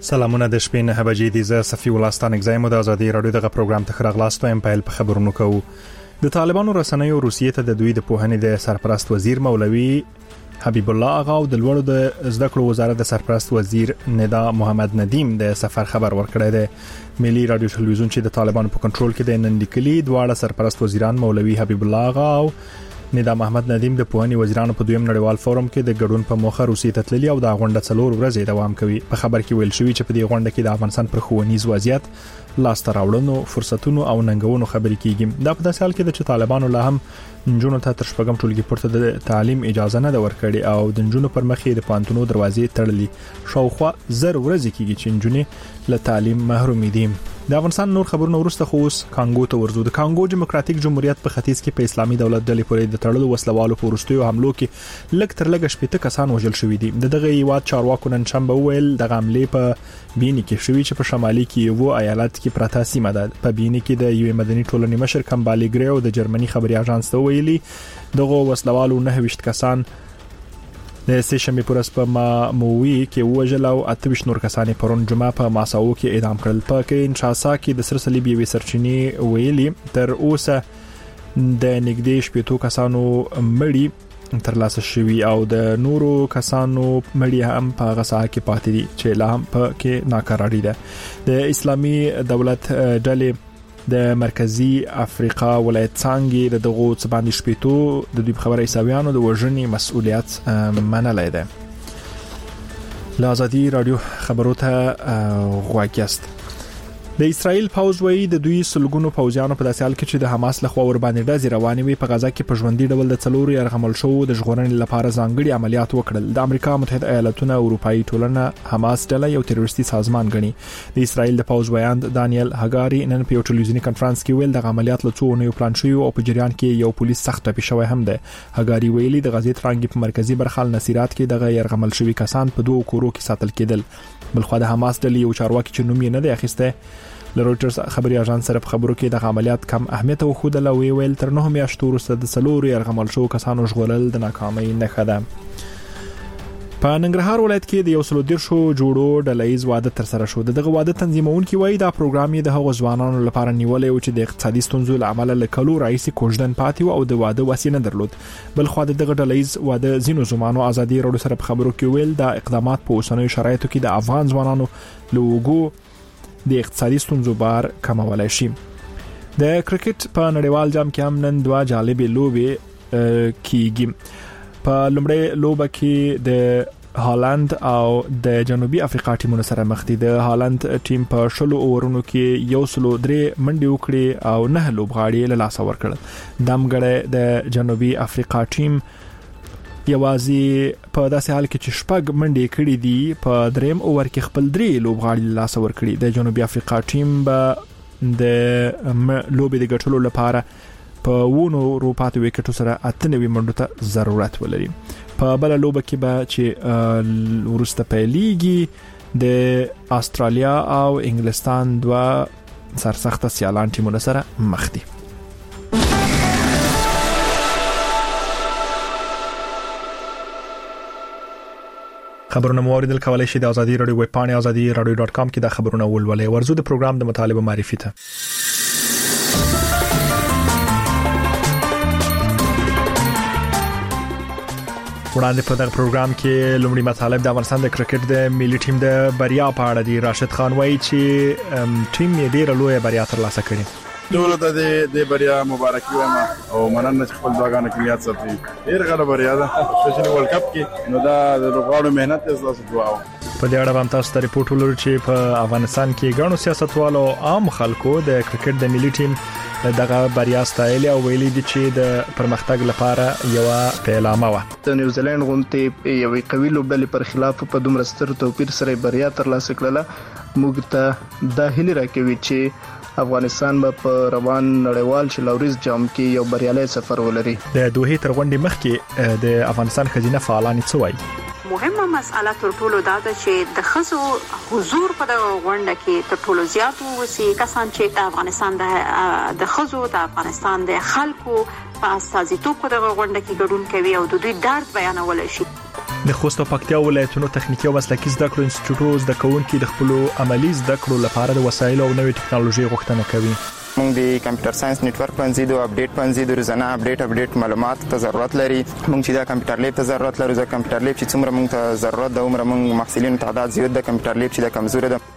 سلامونه د شپې 9 بجې دي. زه صفي ولستان اگزایم د ازادي رادیو دغه پروګرام ته خراغلاستو ام په خبرونو کوو. د طالبانو رسنیو روسیې ته د دوی د پوهنې د سرپرست وزیر مولوي حبیب الله آغا او د لوړو د زده کړو وزارت د سرپرست وزیر ندا محمد ندیم د سفر خبر ورکړی دی. ملي رادیو ټلویزیون چې د طالبانو په کنټرول کې د نن لیکلي دواړه سرپرست وزیران مولوي حبیب الله آغا او ندا محمد ندیم د پوهنې وزیرانو په دویم نړیوال فورم کې د ګډون په موخه روسیې ته تللي او د غونډه 4 ورځې دوام کوي. په خبر کې ویل شوی چې په دې غونډه کې د افغانستان پر ښوونیز وضعیت، لاسته راوړنو، فرصتونو او ننګونو خبرې کیږي. دا په داسې حال کې د طالبانو له هم نجونو ته تر شپږم ټولګي پورته د تعلیم اجازه نه ورکړي او د نجونو پر مخ د پانتونو دروازې تړلې. شاوخوا 0 ورځې کېږي چې نجونې له تعلیم محروم دي. د افغانستان نور خبرونه ورسته خو اوس کانګو ته ورزو. د کانګو دیموکراتیک جمهوریت په ختیځ کې په اسلامي دولت ډلې پورې د تړلو وسلوالو په وروستیو حملو کې لږ تر لږه 70 کسان وژل شوي دي. دغه هیواد چارواکو نن شنبه ویل د حملې په بینی کې شوی چې په شمالي کیوو ایالت کې پراته سیمه ده. په بینی کې د یو مدني ټولنې مشر کمبالي ګریو د جرمني خبري اژانس ته ویلي دغه وسلوالو 29 کسان د سیشنبه پورس په مووی کې وژل او 28 نور کسان پرون جمعه په ماساو کې اعدام کړل. په کینشاسا کې د سر صلیبي وی سرچینی ویلي تر اوسه د نږدې 70 کسانو مړی تر لاسه شوی او د نورو کسانو مړی هم په غسا کې پاتې دي چې لا هم په کې ناکراری ده. د اسلامي دولت ډلې د مرکزی افریقا ولایت څنګه د دغو څباندې شپېتو د دوی خبره ایساویانو د وژنې مسؤلیت منلای ده. له ازادي رادیو خبرو ته غواګیست. د اسرائیل پوځ وایي د دوی سلګونو پوځیانو په داسې حال کې چې د حماس له خوا ور باندې ډزې روانې وي په غزا کې په ژوندۍ ډول د 4 يرغمل شو د ژغورنې لپاره ځانګړي عملیات وکړل. د امریکا متحده ایالاتونو اروپאי ټولنه حماس ډله یو تروریستي سازمان ګڼي. د اسرائیل د پوځ ویاند دانیل هاګاری نن په یو ټلویزیونی کانفرنس کې ویل د عملیات له 2 اونیو پلان شوی او په جریان کې یو پولیس سخت ټپي شوی هم ده. هاګاری ویلي د غزې ترانګ په مرکزی برخه نصيرات کې دغه يرغمل شوی کسان په 2 کورو کې ساتل کېدل. بلخو د حماس ډلې یو چارواکي چې نوم یې نه دی اخیسته له رويټرز خبري اژانس سره په خبرو کې د عملیات کم اهمیت او خودله ویل تر 9 میاشتو وروسته د 4 يرغمل شو کسانو ژغورل د ناکامۍ نښه ده. په ننګرهار ولایت کې د 113 جوړو ډلهیز واده تر سره شو. دغه واده تنظیمونکي وایي دا پروګرام یې د هغو ځوانانو لپاره نیولې او چې د اقتصادي ستونزو له امله له کلو رئیس کوژدن پاتې او د واده وسینه درلود. بل خو دغه ډلهیز واده زینو زمانو ازادي رادیو سره په خبرو کې ویل دا اقدامات په اوسنیو شرایطو کې د افغان ځوانانو لوګو د اقتصادي ستونزو بار کمولای شي. د کرکټ په نړیوال جام کې هم نن 2 جالبې لوبې کیږي. په لومړی لوبه کې د هالند او د جنوبي افریقا ټیمونو سره مخ دي. د هالند ټیم په 10 اورونو کې 103 منډې وکړې او 9 لوبغاړي له لاسه ورکړل. دمګړی د جنوبي افریقا ټیم یوازې په داسې حال کې چې شپږ منډې کړې دي په دریم اوور کې خپل 3 لوبغاړي لاس ورکړي. د جنوبي افریقا ټیم به د لوبې د ګټلو لپاره په وونو روپاتو وکټو سره 98 منډو ته ضرورت ولري. په بل لوبه کې به چې ورسته پیلېږي د استرالیا او انګلستان 2 سرسخته سیالان ټیمونه سره مخ دي. خبرونه موریدل کولای شي د ازادي رادیو ویب پاڼه azadi.radio.com کې د خبرونه ولولې. ورزو د پروګرام د مطالبه معرفي ته وړاندې په دغه پروګرام کې لومړی مطالب د افغانستان د کرکټ د ملي ټیم د بریا په اړه دی. راشد خان وایي چې ټیم یې ډېر لوی بریا ترلاسه کړې. ټول ته د بریا مبارکي وایم او مننه چې خپل دعاګانو کې نیت ساتي. ډېر غوړه بریا ده سپیشلی ورلد کپ کې. نو دا د لوبغاړو مهنت تاسو دعا و. په دې اړه هم تاسو ته ریپورت ولرو چې په افغانستان کې ګڼو سیاستوالو عام خلکو د کرکټ د ملي ټیم دغه بریا ستایل او ویلي دي چې د پرمختګ لپاره یو پیلامه و. د نیوزیلند غونډې یو قوي لوبډلې پر خلاف په دومره ستر توپیر سره بریا ترلاسه کړله. موږ ته د هیله راکوي چې افغانستان په روان نړیوال شلوريز جام کې یو بریالي سفر ولري. د دوه تر غونډې مخکې د افغانستان خزینه فعالان څه وایي؟ مهمه مسأله تر ټولو دا ده چې د خزو حضور په د غونډه کې تر ټولو زیات وسی کسان چې د افغانستان د خزو د افغانستان د خلکو په استازیتوب په د غونډه کې ګډون کوي او د دوی درد بیانول شي. د خوست او پکتیا ولایتونو تخنیکی او مسلکي زده کړو انسټیټیوټ زده کوونکي د خپل عملی زده کړو لپاره د وسایل او نوې ټکنالوژي غوښتنه کوي. موږ د کمپیوټر ساينس نتورک باندې د اپډیټ باندې د روزانه اپډیټ معلومات ته ضرورت لري. موږ چې د کمپیوټر لیب ته ضرورت لرو، د کمپیوټر لیب چې څومره موږ ته ضرورت ده عمر موږ محصلینو تعداد زیات د کمپیوټر لیب چې د کمزوري ده.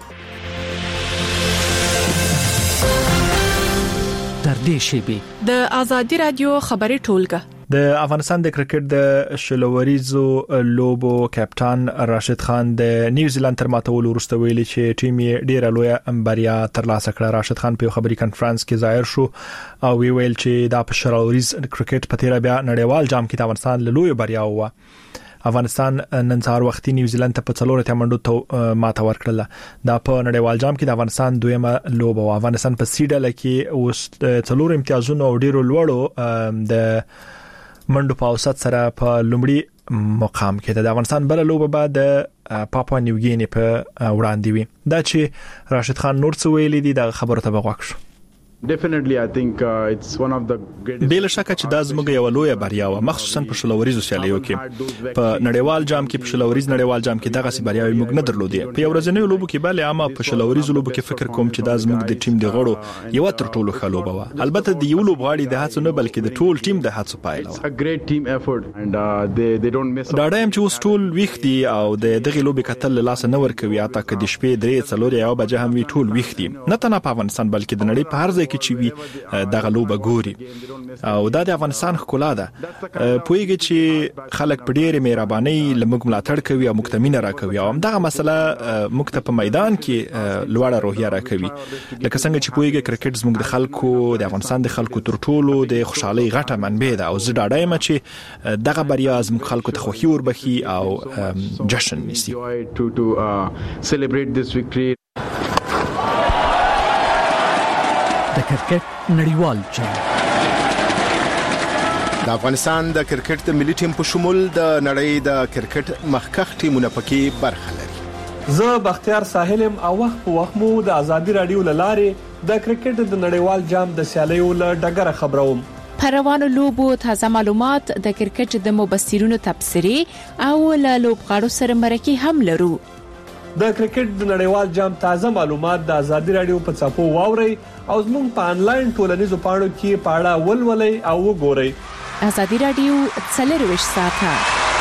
در دې شیبه د ازادي رادیو خبري ټولګه د افغانستان د کرکټ د شلوریزو لوبو کپټان راشد خان د نیوزیلند تر ماتولو وروسته ویلي چې ټیم یې ډیره لویه بریا ترلاسه کړه. راشد خان په خبري کانفرنس کې ظاهر شو او ویل چې د شلوریز کرکټ په تیر بیا نړیوال جام کې د افغانستان له لوی بریا و. افغانستان نن سهار وختي نیوزیلند ته په 4 منډو ته ماته ورکړه. دا په نړیوال جام کې د افغانستان دویمه لوبه و. افغانستان په سیډل کې اوس 4 امتیازونه او ډیرو لوړو د منډو په اوسط سره په لومړي مقام کې د افغانستان بل لوبه بعد پاپوا نیوګینی په وړاندې وي. دا چې راشد خان نور څه ویلي دي د خبرو ته بغوښ شو. Definitely I think it's one of the greatest. بل شک چې دا زموږ یو لوی بریا و، مخصوصا په شلوریزو سیالیو کې. په نړیوال جام کې په شلوریز نړیوال جام کې دغه سي بریاوي موږ نه درلودې. په یو ورځنیو لوبو کې بل عامه په شلوریزو لوبو کې فکر کوم چې دا زموږ د ټیم د غړو یو تر ټولو ښه لوبه و. البته د یو لوبغاړي د هڅو نه بلکې د ټول ټیم د هڅو پایله و. A great team effort and they don't miss. دا ډایم چې اوس ټول ویختي او د دغه لوبې کتل لاس نه ور کوي اته کې د شپې 3:00 یا بجې هم وی ټول ویختي. نه تنه په افغانستان بلکې د نړۍ په هر ځای کې چې وی دغه لوبه ګوري او دا د افغانستان ښکلا ده. پوهیږي چې خلک په ډېرې مهرباني لمګ ملاتړ کوي او مکتمینه راکوي او دغه مسله مکتب په میدان کې لوړه روحیه راکوي. لکه څنګه چې پوهیږي کرکټ زموږ د خلکو د افغانستان د خلکو تر ټولو د خوشحالي غټه منبع ده او زه ډاډه یم چې دغه بریا زموږ خلکو ته خوښي وربخي او جشن نیسي. to celebrate this victory. د کرکټ نړیوال جام د افغانستان د کرکټ د ملي ټیم په شمول د نړۍ د کرکټ مخکښ ټیمونو پکې برخه لري. زه بختیار ساحلم او وخت په وخت مو د ازادي رادیو لاره د کرکټ د نړیوال جام د سیالیو له ډګره خبروم. پروانو لوبو تازه معلومات د کرکټ د مبصرینو تبصرې او له لوبغاړو سره مرکه هم لرو. د کرکټ د نړیوال جام تازه معلومات د ازادي رادیو په صفحو واورئ او زموږ په انلاین ټولنیزو پاڼو کې پاړه ولولئ او وګورئ. ازادي رادیو 24 ساعته.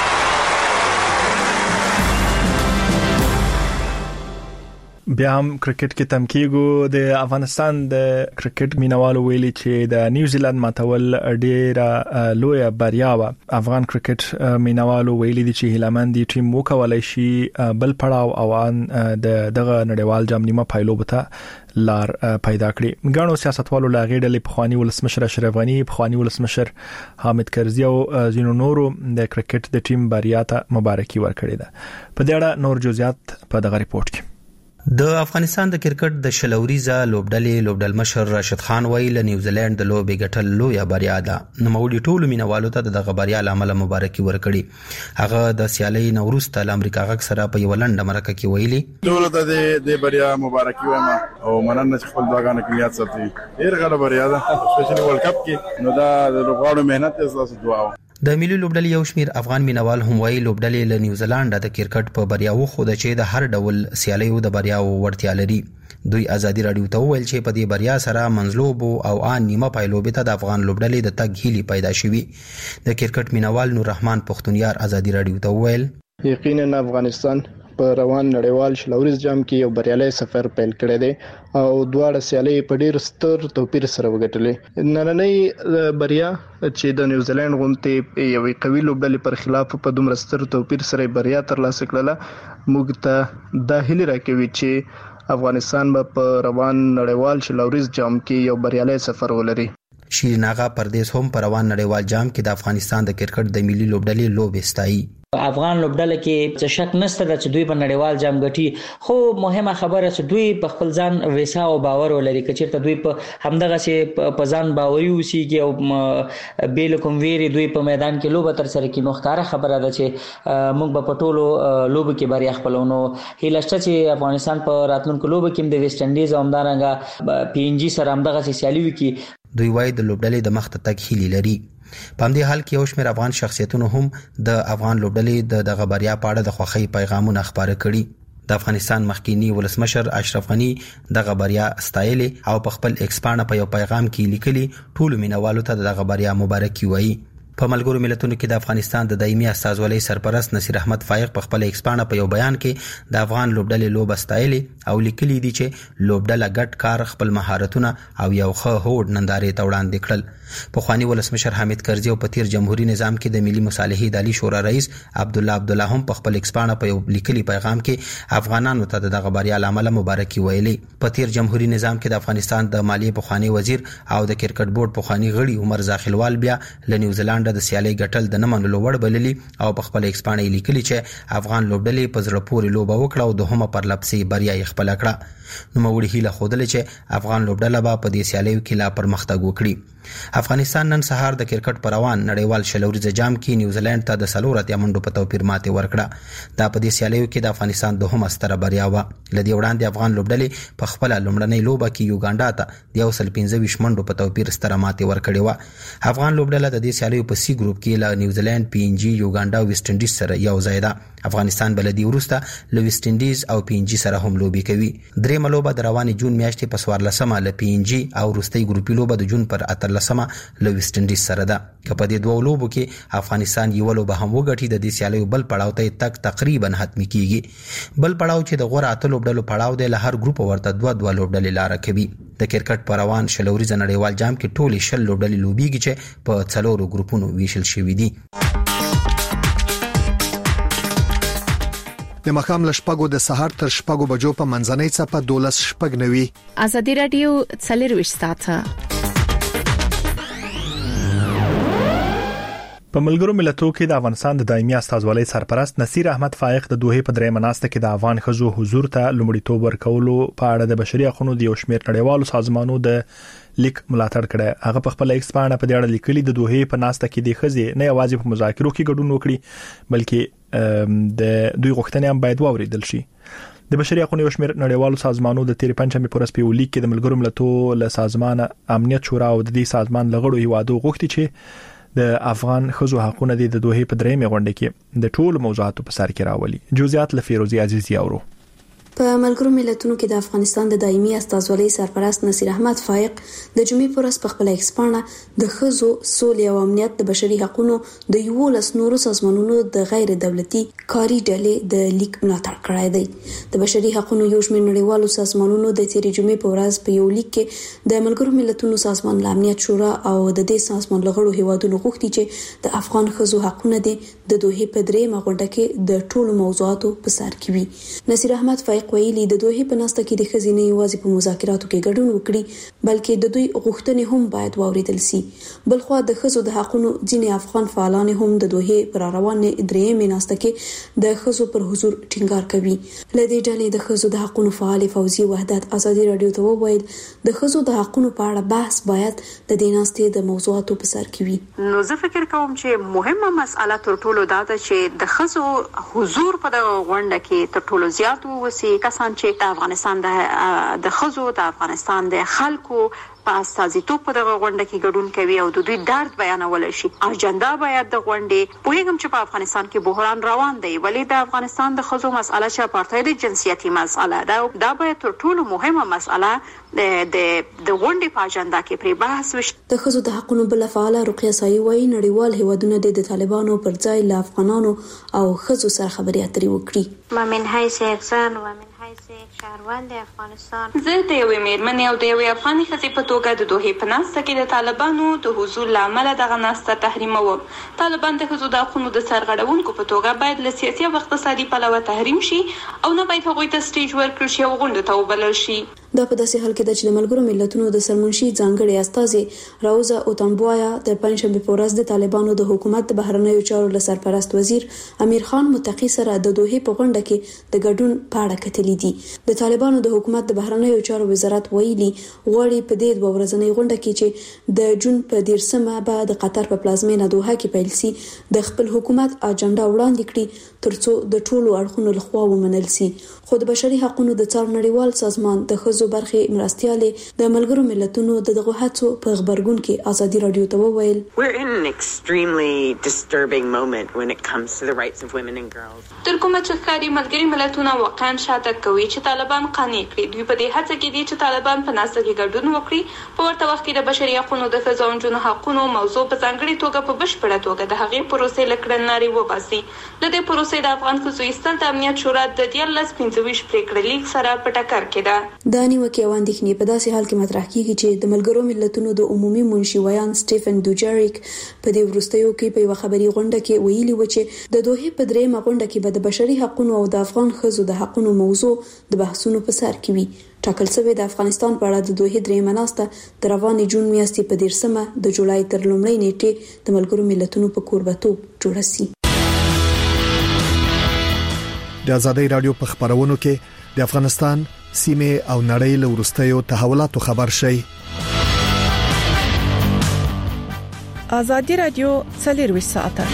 بیا هم کرکټ کې تمکیګو د افغانستان د کرکټ مینوالو ویلي چې د نیوزیلند ماتول ډیره لوی بریا و. افغان کرکټ مینوالو ویلي دي چې هیلمند ټیم وکولای شي بل پړاو اوان د دغه نړیوال جام نیمه پایلو بته لار پیدا کړي. غاڼو سیاستوالو لاغې ډلې پخوانی ولسمشر اشرف غنی، پخوانی ولسمشر حامد کرزی او زینو نورو د کرکټ د ټیم بریا ته مبارکي ورکړې ده. په دې اړه نور جزئیات په دغه ریپورت کې. د افغانستان د کرکټ د شلوریزه لوبډل مشر راشد خان ویل نیوزیلند د لوبې ګټل لوی بریا ده. نوموړي ټولو مینوالو ته دغه بریا لامل مبارکي ورکړي. هغه د سیالي نوروز ته امریکا غږ سره په یو لنډه مرکه کې ویلي ټول ته د بریا مبارکي وایم او مننه چې خپل دعاګانې کې یاد ساتي. ډیر غوړه بریا ده سپیشلی ورلد کپ کې. نو دا د لوبغاړو مهنت تاسو دعا و. د ملي لوبډلې یو شمیر افغان مینوال هم وایي لوبډلې له نیوزیلند د کرکټ په بریاو خو د چې د هر ډول سیالیو د بریاو ورتیا لري. دوی ازادي رادیو ته ویل چې په دې بریا سره منځلوب او ان نیمه پایلوبې ته د افغان لوبډلې د تګ هیلي پیدا شوي. د کرکټ مینوال نور رحمان پختونیار ازادي رادیو ته ویل یقینا افغانستان په روان نړیوال شلوریز جام کې یو بریالي سفر پیل کړی دی او دواړه سیالي په ډیر ستر توپیر سره وګټلې. نننۍ بریا چې د نیوزیلند غونډې یو قوي لوبډلې پر خلاف په دومره ستر توپیر سره بریا ترلاسه کړله موږ ته د هیله راکوي چې افغانستان په روان نړیوال شلوریز جام کې یو بریالي سفر ولري. شیرین آغا پردیس هم پر روان نړیوال جام کې د افغانستان د کرکټ د ملي لوبډلې لوبې ستایي. افغان لوبډله کې څه شک نشته چې دوی په نړیوال جام ګټي، خو مهمه خبره چې دوی په خپل ځان ویسا او باور ولري. کچېرته دوی په همدغه سي په ځان باوري وسیږي او بیل کوم ویری دوی په میدان کې لوبه تر سره کې نو ښکارا خبره ده چې موږ په ټولو لوبو کې بریا خپلونو. هیلشته چې افغانستان په راتلونکو لوبو کې د ویسټ انډیز او همدارنګه پی ان جی سره همدغه سي سیالي وکړي. دوی وايي د لوبډلې د مخ ته تګ هیلې لري. په همدې حال کې یو شمېر افغان شخصیتونو هم د افغان لوبډلې د بریا په اړه د خوښۍ پیغامونه خپاره کړي. د افغانستان مخکینی ولسمشر اشرف غنی دغه بریا ستایلې او په خپل ایکس پاڼه په یو پیغام کې لیکلي ټول مینوالو ته دغه بریا مبارکي وایي. په ملګرو ملتونو کې د افغانستان د دایمي استازولۍ سرپرست نصیر احمد فائق په خپل ایکس پاڼه په یو بیان کې د افغان لوبډلې لوبه ستایلې او لیکلي دي چې لوبډله ګډ کار خپل مهارتونه او یو ښه هوډ نندارې ته وړاندې کړل. پخوانی ولسمشر حامد کرزي او په تیر جمهوریت نظام کې د ملي مصالحې د عالی شورا رئیس عبد الله هم په خپل ایکس پاڼه په یو لیکلي پیغام کې افغانانو ته دغه بریا لامل مبارکي ویلې. په تیر جمهوریت نظام کې د افغانستان د مالیې پخوانی وزیر او د کرکټ بورډ پخوانی غړي عمر زاخیلوال بیا له نیوزیلند د سیالي ګټل د نه منلو وړ بللي او په خپل ایکس پاڼه لیکلي چې افغان لوبډلې په زړه پورې لوبه وکړه او دوهمه پر لپسې بریا یې خپل کړه. نو موږ هیله خوده چې افغان لوبډله به په دې سیالیو کې لا پرمختګ وکړي. افغانستان نن سهار د کرکټ پر روان نړیوال شلوريز جام کې نیوزیلند ته د 3 منډو په توپیر ماته ورکړه. دا په دې سیالیو کې د افغانستان دوهمه ستره بریا و. لدی وړاندې افغان لوبډلې په خپل لومړنۍ لوبه کې یوګانډا ته د 125 منډو په توپیر ستره ماته ورکړې و. افغان لوبډله د دې سیالیو په سی ګروپ کې له نیوزیلند، پی ان جی، یوګانډا او ویسټ انډیز سره یو ځای ده. افغانستان بلدی ورسته له ویسټ انډیز او پی ان جی سره هم لوبي کوي. درېمه لوبه د روانې جون میاشتې په 14مه له پی ان جی او وروستۍ ګروپي لوبه د جون پر 18مه له ویسټ انډیز سره ده. په دې دوه لوبو کې افغانستان یو لوبه هم وګټي د دې سیالیو بل پړاو ته تک تقریبا حتمی کیږي. بل پړاو چې د غوړه اته لوبډلو پړاو دی له هر ګروپ ورته دوه لوبډلې لار کوي. د کرکټ پر روان شلوريز نړیوال جام کې ټول 10 لوبډلې لوبيږي چې په 4 ګروپونو ویشل شوي دي. د مخام لشپګو د سحر تر شپګو بجو په منځنۍ صفه 12 شپګ نوي. ازادي رادیو 24 ساعته. په ملګرو ملتونو کې د افغانستان د دایمي استازولۍ سرپرست نصیر احمد فائق د دوه په درې مناسته کې د افغان خزو حضور ته لومړیتوب ورکولو په اړه د بشري حقوقو د یو شمېر نړیوالو سازمانونو د لیک ملاتړ کړي. هغه په خپل ایکس پاڼه په دې اړه لیکلي د دوه په ناسته کې د خزي نه یوازې په مذاکرو کې ګډون وکړي بلکې د دوی غوښتنې هم باید واوریدل شي. د بشري حقوقو یو شمېر نړیوالو سازمانونو د 13 پورس په لیک کې د ملګرو ملتونو له سازمان امنیت شورا او د دې سازمان لغړو هیوادو غوښتي چې د افغان خزو حقوقونه د دوه په درېمه غونډه کې د ټول موضوعاتو په سر کې راولي. جزئیات له فیروزي عزیزی اورو. په ملګرو ملتونو کې د افغانستان د دایمي استازولۍ سرپرست نصیر احمد فائق د جمعې پر ورځ په خپل ایکس پاڼه د خزو سولې او امنیت د بشري حقوقو د 11 نورو سازمانونو د غیر دولتي کاري ډلې د لیک ملاتړ کړی دی. د بشري حقوقو یو شمېر نړیوالو سازمانونو د تیرې جمعې په ورځ په یو لیک کې د ملګرو ملتونو سازمان امنیت شورا او د دې سازمان لغړو هیوادونو غوښتي چې د افغان خزو حقوقونه د دوه په درېمه غونډه کې د ټولو موضوعاتو په سر کې وي. نصیر احمد فائق ویلي د دوه په ناسته کې د خزینه یوازې په مذاکراتو کې ګډون وکړي بلکې د دوی غوښتنې هم باید واوریدل شي. بلخو د خزو د حقوقو ځینې افغان فعالان هم د دوه پر روان درېمه ناسته کې د خزو پر حضور ټینګار کوي. لدې ډلې د خزو د حقوقو فعال فوزي وحدت ازادي رادیو ته وویل د خزو د حقوقو په اړه بحث باید د دې ناستې د موضوعاتو په سر کې وي. نو زه فکر کوم چې مهمه مسأله تر ټولو دا ده چې د خزو حضور په دغه غونډه کې تر ټولو زیات وسی کسان چې د افغانستان د خزو د افغانستان د خلکو په استازیتوب په دغه غونډه کې ګډون کوي او د دوی درد بیانول شي. اجنډا باید د غونډې پوهیږم چې په افغانستان کې بحران روان دی ولی د افغانستان د خزو مسأله چې اپارټاید جنسیتي مسأله ده دا باید تر ټولو مهمه مسأله د غونډې په اجنډا کې پرې بحث وشي. د خزو د حقوقو بل فعال رقیه سایي وایي نړیوال هیوادونه د طالبانو پر ځای له افغانانو او خزو سره خبرې اترې وکړي. من حیث انسان و من حیث شهروند افغانستان زه د یوې میرمنې او د یوې افغاني ښځې په توګه د دوه په ناسته کې د طالبانو د حضور لامل دغه ناسته تحریموم. طالبان د خزو د حقوقو د سرغړونکو په توګه باید له سیاسي او اقتصادي پلوه تحریم شي او نه باید هغوی ته سټیج ورکړل شي او غونډه ته وبلل شي. دا په داسې حال کې د چې ملګرو ملتونو د سرمنشي ځانګړي استازي راوزا اوتامبوایا د پنځشنبه په ورځ د طالبانو د حکومت د بهرنیو چارو له سرپرست وزیر امیر خان متقی سره د دوه په غونډه کې د ګډون پاړه کتلې دي. د طالبانو د حکومت د بهرنیو چارو وزارت ویلي غواړي په دې دوه ورځنۍ غونډه کې چې د جون په 10مه بعد د قطر په پلازمینه دوحه کې پیل شي د خپل حکومت اجنډا وړاندې کړي ترڅو د ټولو اړخونو لخوا ومنل شي. خو د بشري حقوقو د څار نړیوال سازمان د ښځو برخې مرستيالې د ملګرو ملتونو دغه هڅو په خبرګون کې ازادي رادیو ته وویل We're in an extremely disturbing moment when it comes to the rights of women and girls. تر کومه چې ښکاري ملګري ملتونه واقعا شاته کوي چې طالبان قانع کړي. دوی په دې هڅه کې دي چې طالبان په ناسته کې ګډون وکړي. په ورته وخت کې د بشري حقوقو د ښځو او نجونو حقوقو موضوع په ځانګړي توګه په بشپړه توګه د هغې پروسې له کړنلارې وباسي. د دې پروسې د افغان ښځو ایستل د امنیت شورا د 1325 پریکړې لیک سره په ټکر کې ده. دا نیوکه او اندېښنې په داسې حال کې مطرح کیږي چې د ملګرو ملتونو د عمومي منشي ویان سټيفن دوجاریک په دې وروستیو کې په یو خبري غونډه کې ویلي و چې د دوه په درېمه غونډه کې به د بشري حقوقو او د افغان ښځو د حقوقو موضوع د بحثونو په سر کې وي. ټاکل شوی د افغانستان په اړه د دوه درېمه ناسته د روانې جون میاشتې په 13 د جولای تر لومړۍ نیټې د ملګرو ملتونو په کوربتوب جوړه شي. د آزادۍ رادیو په خبرونو کې د افغانستان سیمه او نړۍ له وروستیو تحولاتو خبر شي. آزادۍ رادیو 24 ساعته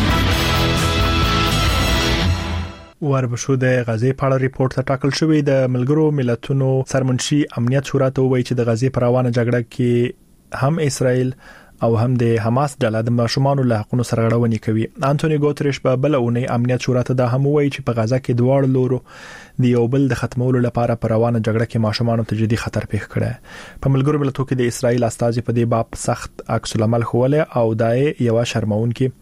وربشو د غزې په اړه ریپورت ته ټاکل شوی د ملګرو ملتونو سرمنشي امنیت شورا ته وایي چې د غزې پر روانه جګړه کې هم اسرائیل او هم د حماس ډله د ماشومان له حقوقو سرغړونې کوي. انټونی ګوتریش په بل اونۍ امنیت شورا ته دا هم وایي چې په غزا کې دواړو لورو د یو بل د ختمولو لپاره پر روانه جګړه کې ماشومان ته جدي خطر پیښ کړي. په ملګرو ملتونو کې د اسرائیل استازي په دې باب سخت عکس العمل خوله او دای یو شرمونکي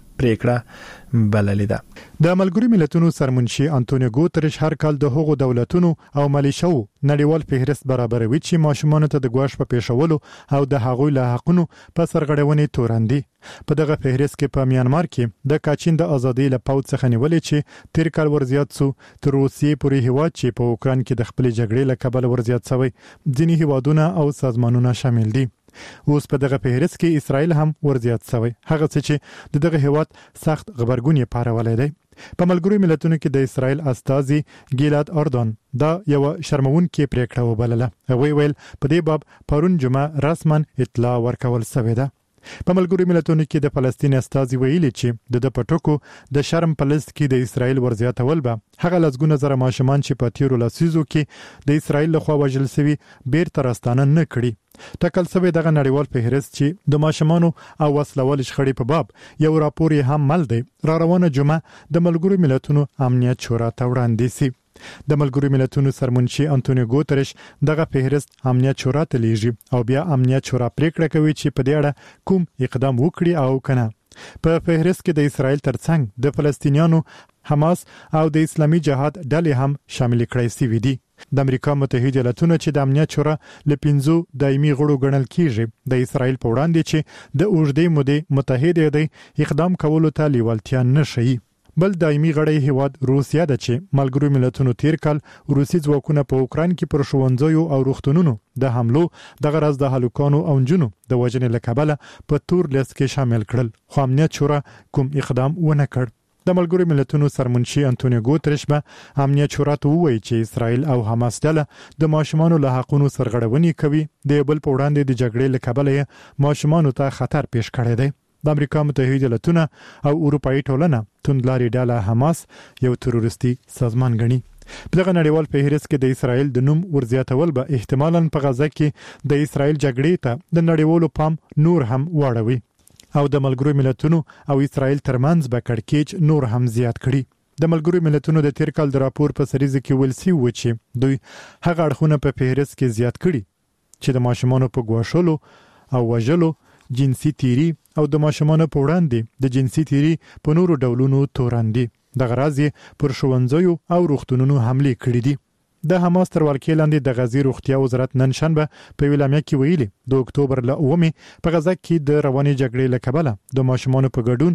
پریکړه بللې ده. د ملګرو ملتونو سرمنشي انټونیو ګوتریش هر کال د هغو دولتونو او ملیشو نړیوال فهرست برابروي چې ماشومان ته د ګواښ په پیښولو او د هغوی له حقوقو په سرغړونې توراندي. په دغه فهرست کې په میانمار کې د کاچین د ازادۍ له پاوڅ څخه نیولې چې تیر کال ورزيات سو تر روسیې پورې هیواد چې په اوکران کې د خپل جګړې له کبل ورزيات شوی ځینی هیوادونه او سازمانونه شامل دي. اوس په دغه فهرست کې اسرائیل هم ورزيات شوی. هغه څه چې دغه هیواد سخت خبرګون یې پارولای دی. په ملګرو ملتونو کې د اسرائیل استازي ګیلاد اردن دا یو شرمونکې پریکړه وبلله. هغه ویل په دې باب پرون جمعه رسمن اطلاع ورکول شوې ده. په ملګرو ملتونو کې د فلسطین استازي ویلي چې د پټوکو د شرم پلس کې د اسرائیل ورزياتول به هغه لږونه زره ماشومان چې په تیرو لسیزو کې د اسرائیل لخوا وژل شوی بیرته راستانه نه کړي. ټاکل شوی دغه نړیوال فهرست چې د ماشومان او وسلوال شخړې په باب یو راپور یې هم مل دی را روانه جمعه د ملګرو ملتونو امنیت شورا ته وړاندې شي. د ملګرو ملتونو سرمنشي انټونیو ګوتریش دغه فهرست امنیت شورا ته لیږي او بیا امنیت شورا پریکړه کوي چې په دې اړه کوم اقدام وکړي او کنه. په فهرست کې د اسرائیل ترڅنګ د فلسطینیانو حماس او د اسلامي جهاد ډلې هم شامل کړي سي دي. د امریکا متحده ایالاتونو چې د امنیت شورا ل 15 دایمي غړو ګڼل کیږي د اسرائیل په وړاندې چې د اوږدې مودې متحده دی اقدام کولو ته لیوالتیا نشي. بل دایمي غړی هیواد روسیا د چې ملګرو ملتونو تیر کال روسي ځواکونه په اوکران کې پر ښوونځیو او روغتونونو د حملو د غرض د هلوکانو او جنونو د وژنې لکبله په تور لیست کې شامل کړل. خو امنیت شورا کوم اقدام ونه کړ. د ملګرو ملتونو سرمنشي انټونیو ګوتریش به امنیت شورا ته وایي چې اسرائیل او حماس ډله د ماشومان له حقوقو سرغړونې کوي. د بل په وړاندې د جګړې لکبله ماشومان ته خطر پیښ کړی دی. د امریکا متحده ایالاتونه او اروپאי ټولنه توندلاري ډله حماس یو تروریستي سازمان ګڼي. په دغه نړیوال فهرست کې د اسرائیل د نوم ورزياتول به احتمالاً په غزا کې د اسرائیل جګړې ته د نړیوالو پام نور هم واړوي او د ملګرو ملتونو او اسرائیل ترمنځ به کړکېچ نور هم زیات کړي. د ملګرو ملتونو د تیر کال د راپور په سریزه کې ویل شوی و چې دوی هغه اړخونه په فهرست کې زیات کړي چې د ماشومان په ګواښلو او وژلو، جنسي تیری او د ماشومان په وړاندې د جنسي تیری په نورو ډولونو توراندي. د غراض پر ښوونځیو او روغتونونو حمله کړې دي. د حماس تر ولکې لاندې د غزې روغتیا وزارت نن شنبه په ویلامیا کې ویلي د اکتوبر له 9 په غزا کې د رواني جګړې لکبله د ماشومان په ګډون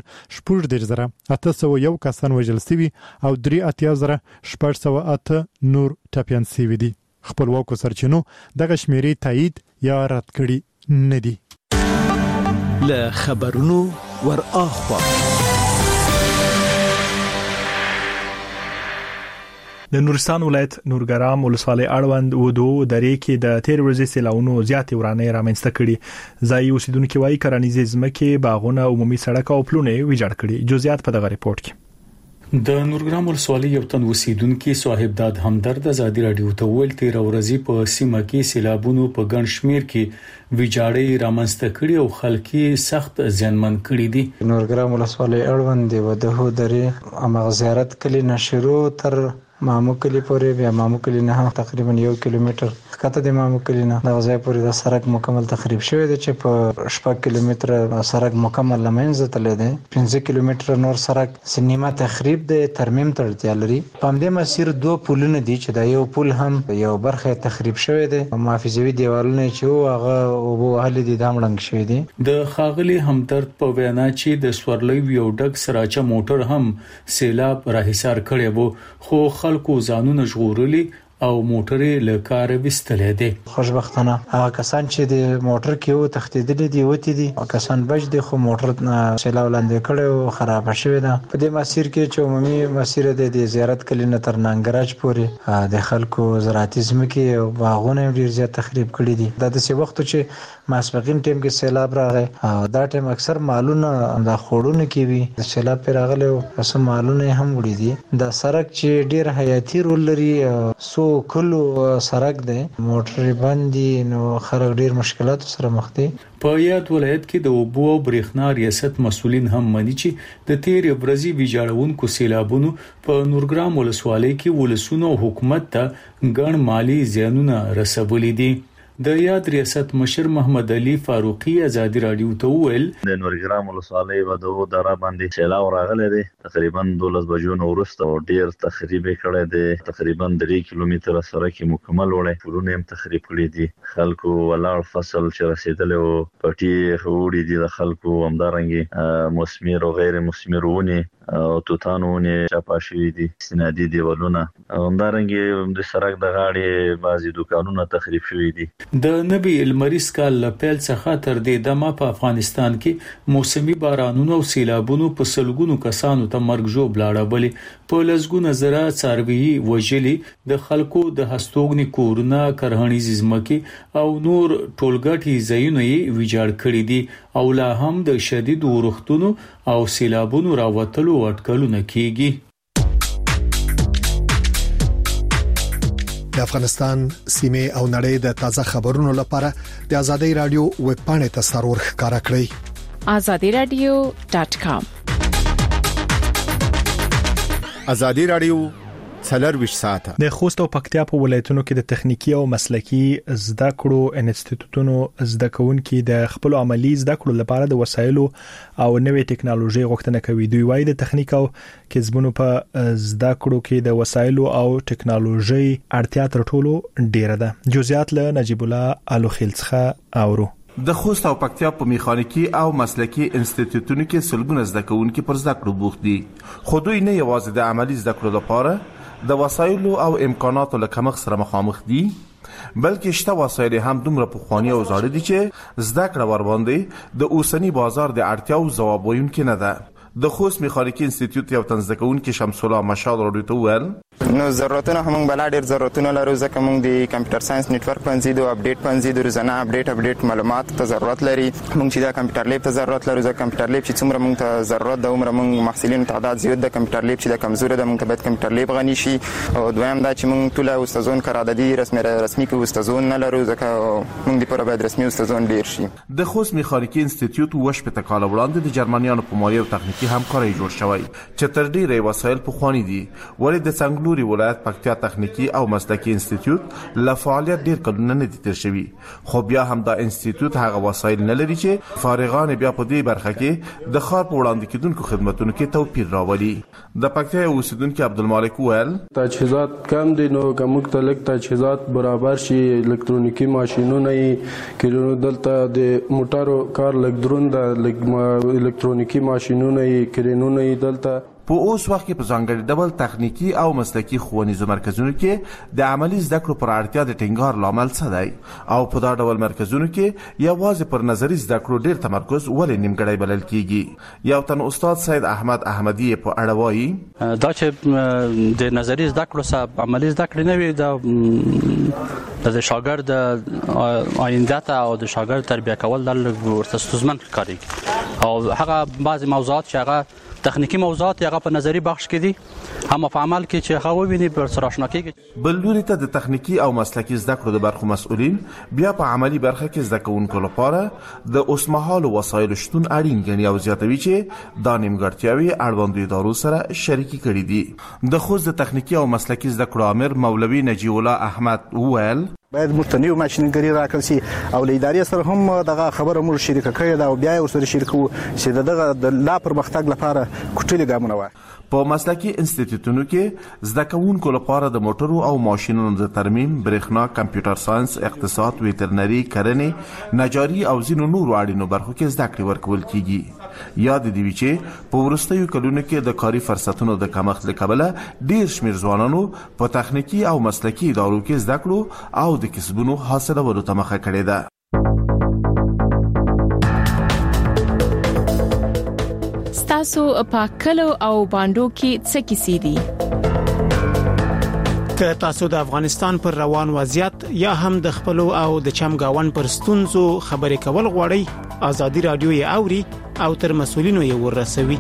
1801 کسان وژل شوي او 38,708 نور ټپيان شوي دي. خپلواکو سرچینو دغه شمیرې تایید یا رد کړي نه دي. له خبرونو ور اخوا د نورستان ولایت نورګرام ولسوالۍ اړوند ودو درې کې د تیر ورځې سیلاونو زیاتې ورانې رامنځته کړي. ځایي اوسیدونکو وايي کرنیزې ځمکې، باغونه، عمومي سړک او پلونه ویجاړ کړي. جزئیات په دغه ریپورت کې. د نورګرام ولسوالۍ یو تن اوسیدونکو صاحب داد همدرد ازادي رادیو ته ویل تیر ورځې په سیمه کې سیلابونو په ګڼ شمیر کې ویجاړې رامنځته کړي او خلکي سخت زیانمن کړي دي. نورګرام ولسوالۍ اړوند دی وده درې امغ زیارت کلی نشرو تر مامو کلی پورې بیا مامو کلی نه تقریبا 1 کیلومتر کته د مامو کلی نه د ځای پورې د سړک مکمل تخریب شوی دی چې په 8 کیلومتر سړک مکمل لمنځه تللی دی. 15 کیلومتر نور سړک سینما تخریب دی ترمیم ته اړتیا لري. په همدې مسیر 2 پلونه دي چې دا یو پل هم یو برخه تخریب شوی دی محافظوي دیوالونه چې هغه او اهل دي دامړنګ شوی دي. د خاغلی همدرد په وینا چې د سورلۍ یو ډک سراچه موټر هم سیلاب راهیسار کړی وو خو خلکو ځانونه ژغورلي او موټرې له کار وستلې دي. خوشبختانه هغه کسان چې د موټر کې وو تختیدلې دي وتی دي کسان بچ دي خو موټر سیلاب لاندې کړي او خراب شوی ده. په دې مسیر کې چې عمومي مسیر د زیارت کلی نه تر ننګراج پورې د خلکو زراعتي ځمکې او باغونه ډیر زیات تخریب کړي دي. د دې وخت چې ماسپخین ټیم کې سیلاب راغی دا ټیم اکثر مالونه د خوړونه کې وي د سیلاب پر راغله او سم مالونه هم وړي دي. د سړک چې ډیر حیاتي رول لري سو کلو سړک دی موټر باندې نو خلک ډیر مشکلات سره مخ دي. په یاد ولایت کې د اوبو او برېښنا ریاست مسولین هم مني چې د تیر ورځې ویجاړونکو سیلابونو په نورګرام ولسوالۍ کې ولسونو حکومت ته ګڼ مالی زیانونه رسولي دي. د یاد ریاست مشر محمد علي فاروقي ازادي رادیو ته ویل د نورګرام ولسوالۍ ودو درا باندې سیلاب راغلی دی تقریبا 12 بجو نو وروسته ډیر تخریب کړی دی تقریبا 3 کیلومتره سړک مکمل وړي پلونه هم تخریب کړي دي خلکو ولار فصل چې رسیدل او پټي وړي دي د خلکو همدارنګي مثمر او غیر مثمر ونی او توتانونه چاپاشي دي سنادي دیوالونه همدارنګي د سړک د غاړې بعضي دکانونه تخریب شوي دي. د نبی المریز کال لپیل څخه تر دې دمه په افغانستان کې موسمي بارانونو او سیلابونو په سلګونو کسانو ته مرګ جوړ لاړبلې په لزګونه زره څاروي وجلي د خلکو د هستوګني کورونه کرهنیز ځمکې او نور ټولګټي ځایونه یې ویجاړ کړي دي او لا هم د شدید ورښتونو او سیلابونو راوتلو اټکلونه کیږي. د افغانستان سیمه او نړۍ د تازه خبرونو لپاره د آزادۍ رادیو ویب پاڼې ته سرور ښکارا کړئ azadiradio.com. آزادۍ رادیو څلرويش ساعته د خوست او پکتیا په ولایتونو کې د تخنیکی او مسلکی زده کړو انسټیټیوټونو زده کوونکي د خپل عملی زده کړو لپاره د وسایلو او نوې ټکنالوژي غوښتنه کوي. دوی وايي د تخنیک او کسبونو په زده کړو کې د وسایلو او ټکنالوژي اړتیا تر ټولو ډیره ده. جزئیات له نجیب الله الوخیل څخه اورو. د خوست او پکتیا په میخانیکی او مسلکی انسټیټیوټونو کې سلګونه زده کوونکي پر زده کړو بوخت دي خو دوی نه یوازې د عملی زده کړو لپاره د وسایلو او امکاناتو له کمښت سره مخامخ دي بلکې شته وسایل هم دومره پخوانی او زاړه دي چې زده کړه ور باندې د اوسنی بازار د اړتیاو ځواب ویونکي نه ده. د خوست میخانیکی انسټیټیوټ یو تنظیمونکي شمس الله مشال رادیو ته ویل نو ضرورتونه هم بل ډیر ضرورتونه لرو ځکه موږ د کمپیوټر ساينس نتورک پنځي د اپډیټ پنځي د روزانه اپډیټ معلومات ته ضرورت لري. موږ چې د کمپیوټر لیب ته ضرورت لرو ځکه کمپیوټر لیب چې څومره موږ ته ضرورت ده عمر موږ محصلینو تعداد زیات د کمپیوټر لیب چې د کمزوري د موږ ته باید کمپیوټر لیب غني شي او دویم دا چې موږ ټول استادون قراردادي رسمي کې استادون نه لرو ځکه موږ د پر باید رسمي استادون ډیر شي. د خوست میخانیکی انسټیټیوټ وش په تکاله وړاندې د جرمنیانو په مالي او تخنیکی همکاري جوړ شوی چې تر ډیره وسایل په خواني دي ولې د څنګلوري ولایت پکتیا تخنیکی او مسلکی انسټیټیوټ له فعالیت ډیر کلونه نه دي تیر شوی خو بیا هم دا انسټیټیوټ هغه وسایل نه لري چې فارغان بیا په دې برخه کې د خار په وړاندې کېدونکو خدماتونو کې توپیر راولي. د پکتیا اوسیدونکو عبدالمالک ویل تجهیزات کم دي نو کومک تلک تجهیزات برابر شي الکترونیکی ماشينونه کې دلته د موټرو کار لګ درون د الکترونیکی ماشينونه کرینونه دلته په اوس وخت کې په ځانګړي ډول تخنیکی او مسلکی ښوونیزو مرکزونو کې د عملی زده کړو پر اړتیا د ټینګار لامل څه دی او په دا ډول مرکزونو کې یوازې پر نظری زده کړو ډیر تمرکز ولې نیمګړی بلل کیږي. یو تن استاد سید احمد احمدی په اړه وایي دا چې د نظری زده کړو سره عملی زده کړې نه وي د شاګرد آینده ته او د شاګرد تربیه کول د ورته ستونزمن ښکاري او هغه بعضی موضوعات چې هغه تخنیکی موضوعات هغه په نظری بخش کې دي هم په عمل کې چې هغه ویني پر سره آشنا کیږي. بل لوري ته د تخنیکی او مسلکی زده کړو د برخو مسؤلین بیا په عملی برخه کې زده کوونکو لپاره د اوسمهالو وسایلو شتون اړین ګڼي او زیاتوي چې دا نیمګړتیاوي اړوندو ادارو سره شریکي کړي دي. د خوست د تخنیکی او مسلکی زده کړو امر مولوي نجی الله احمد وویل باید مستنیو ماشینګری راکړل شي او له ادارې سره هم دغه خبره موږ شریک کړې دا او بیا ورسره شریکو چې دغه د لا پرمختګ لپاره کوټلې ګامونه وای. په مسلکی انسټیټیوټونو کې زده کوونکو لپاره د موټرو او ماشینونو د ترمیم، برېښنا، کمپیوټر ساينس، اقتصاد، ویټرنري، کرنې، نجاري او ځینو نورو اړینو برخو کې زده کړې ورکول کیږي. یاد دی چې په وروستیو کلونو کې د کاري فرصتونو د کمښت له کبله ډیر شمیر ځوانانو په تخنیکی او مسلکی ادارو کې زده کړو او د کسبونو حاصلولو ته مخه کړې ده. تاسو په کلو او باندو کې څه کیسې دي؟ که تاسو د افغانستان پر روان وضعیت یا هم د خپل او د چمګاون پر ستونزو خبرې کول غواړئ، آزادي رادیو یې اوري او تر مسولینو یې ورسوي.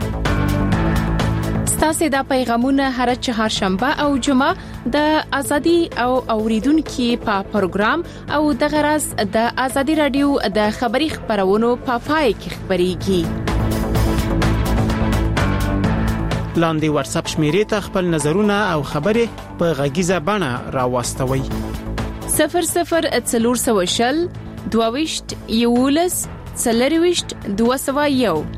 ستاسو د پیغامونه هر چهارشنبه او جمعه د آزادي او اوریدونکو په پروګرام او د غرض د آزادي رادیو د خبري خبرونو په پای کې خبريږي. لاندې واتس اپ شمیرې ته خپل نظرونه او خبرې په غږیزه بڼه راوستوي. 0040 22 یولس 40 201.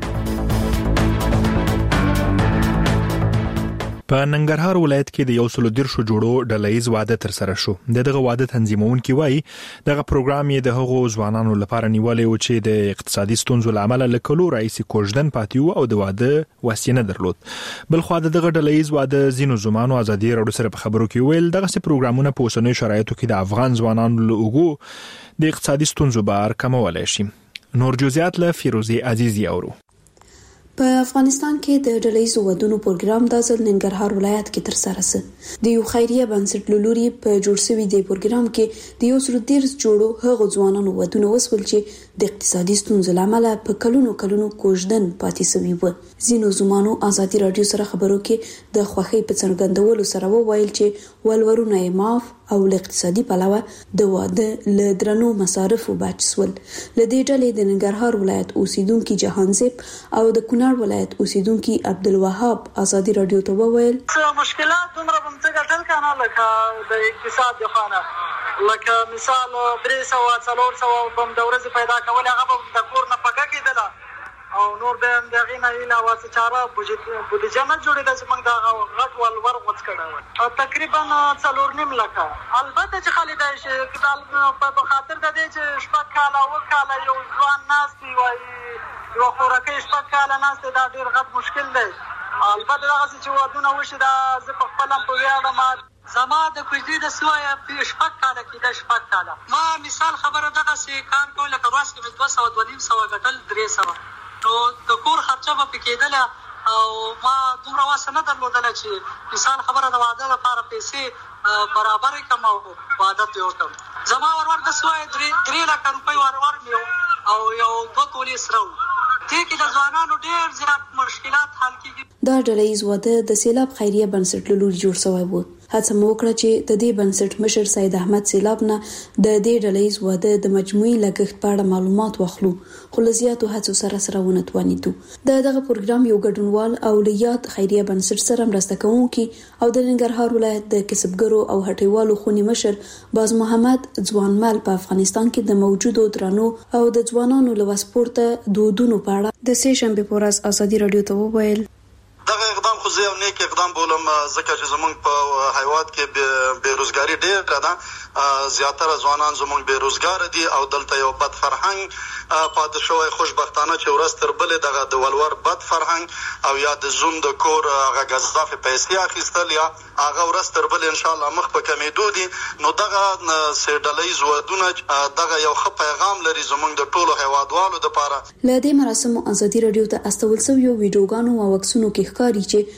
په ننګرهار ولایت کې د یو سلو درشو جوړو ډلهیز واده تر سره شو. دغه واده تنظیمونکي وایي دغه پروګرام یې د هغو ځوانانو لپاره نیولې و چې د اقتصادي ستونزو لامل له کلو راځي کوژدن پاتیو او د واده وسینه درلود. بل خو دغه ډلهیز واده زینو زمانو آزادي رادیو سره په خبرو کې ویل دغه سي پروګرامونه په اوسنیو شرایطو کې د افغان ځوانانو له اوګو د اقتصادي ستونزو بار کمولای شي. نور جزئیات له فیروزي عزیزی اورو. په افغانستان کې د ډلهیزو ودونو پروګرام د ځل ننګرهار ولایت کې تر سره سه. د یو خیریه بنسټ لوري په جوړ شوی دی پروګرام کې د یو سلو دیرس جوړو هغو ځوانانو ودونه وسول چې د اقتصادي ستونزو لامل په کلونو کوژدن پاتې شوی و. زینو زمانو آزادي رادیو سره خبرو کې د خوخي په څرګندولو سره وویل چې ولورونه یې معاف او له اقتصادي پلوه د واده له درنو مصارفو بچ سول. لدې ډلې د ننګرهار ولایت اوسیدونکو جهانزیب او د کونړ ولایت اوسیدونکو عبدالوهاب آزادي رادیو ته وویل مشکلات دومره بمڅه ټل کنه لکه د اقتصاد د خانه لکه مثال 300 400 بم د ورځې پیدا کول هغه د کور نه پکا کېدل او نور به دغه نه علاوه څه چاره بودیجه نه جوړېده چې موږ دا غټ ولور غوڅ کړو تقریبا 4.5 لک. البته چې خالد شي په خاطر د دې چې شپږ کاله وکاله یو ځوان ناس دی وایي یو خورکه شپږ کاله ناس دا ډیر غټ مشکل دی. البته هغه چې ودونه وشي دا زه په خپل په ویاړم زما د کوجدي د سویا په شپږ کاله کې د شپږ کاله ما مثال خبره دغه سي کار کول لکه ورځ کې 200 غټل 300 نو د کور خرچه به پکېدل او ما دومره واسه نه درلودل چې مثال خبره د واده لپاره پیسې برابر کم او واده ته وکم. زما ورور د سوای 3 لک روپۍ ورور میو او یو 2 تولې سره دې کې د ځوانانو ډېر زیات مشکلات حل کیږي. دا ډلهیز واده د سیلاب خیریه بنسټ لوري جوړ شوی و. هڅه مو وکړه چې د دې بنسټ مشر سید احمد سیلاب نه د دې ډلهیز واده د مجموعي لګښت په اړه معلومات واخلو خو لزیاتو هڅو سره ونتوانیدو. دغه پروګرام یو ګډونوال او لیات خیریه بنسټ سره مرسته کوونکي او د ننګرهار ولایت د کسبګرو او هټیوالو خونی مشر باز محمد ځوانمل په افغانستان کې د موجودو درنو او د ځوانانو له وسپورته دودونو په اړه د سه شنبه په ورځ آزادي رادیو ته وویل دغه اقدام خو زه یو نیک اقدام بولم ځکه چې زمونږ په هیواد کې بیروزګاری ډېره ده. زیاتره ځوانان زمونږ بیروزګار دي او دلته یو بد فرهنګ پاتې شوی. خوشبختانه چې ورځ تر بلې دغه د ولور بد فرهنګ او یا د زوم د کور هغه غزافې پیسې اخیستل یا هغه ورځ تر بلې ان شاء الله مخ په کمیدو دي. نو دغه ډلهیز ودونه دغه یو ښه پیغام لري زمونږ د ټولو هیوادوالو لپاره. له دې مراسمو آزادي رادیو ته استول شوی ویډیوګانو او عکسونو کې ښکاري چې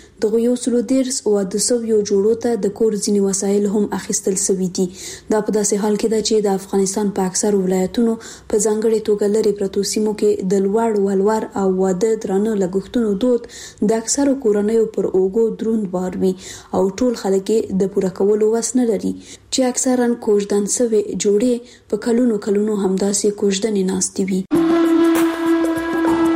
د یو سلو دیرس او د سویو جوړو ته د کور ځینی وسایل هم اخیستل شوي دي. دا په داسې حال کې ده چې د افغانستان په اکثر ولایتونو په ځانګړي توګه لري پرتو سیمو کې د لوړ ولور او واده درانه لګښتونو دود د اکثر کورنیو پر اوګو دروند بار وي او ټول خلک د پوره کولو وس نه لري چې اکثرا کوژدن سوي جوړې په کلونو همداسې کوژدنې ناستې وي.